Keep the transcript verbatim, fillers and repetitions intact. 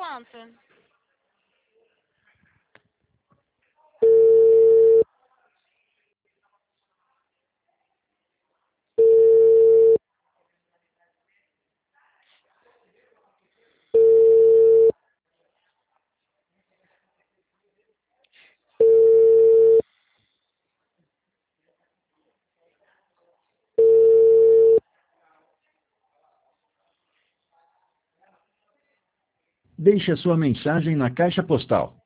quanto? Deixe a sua mensagem na caixa postal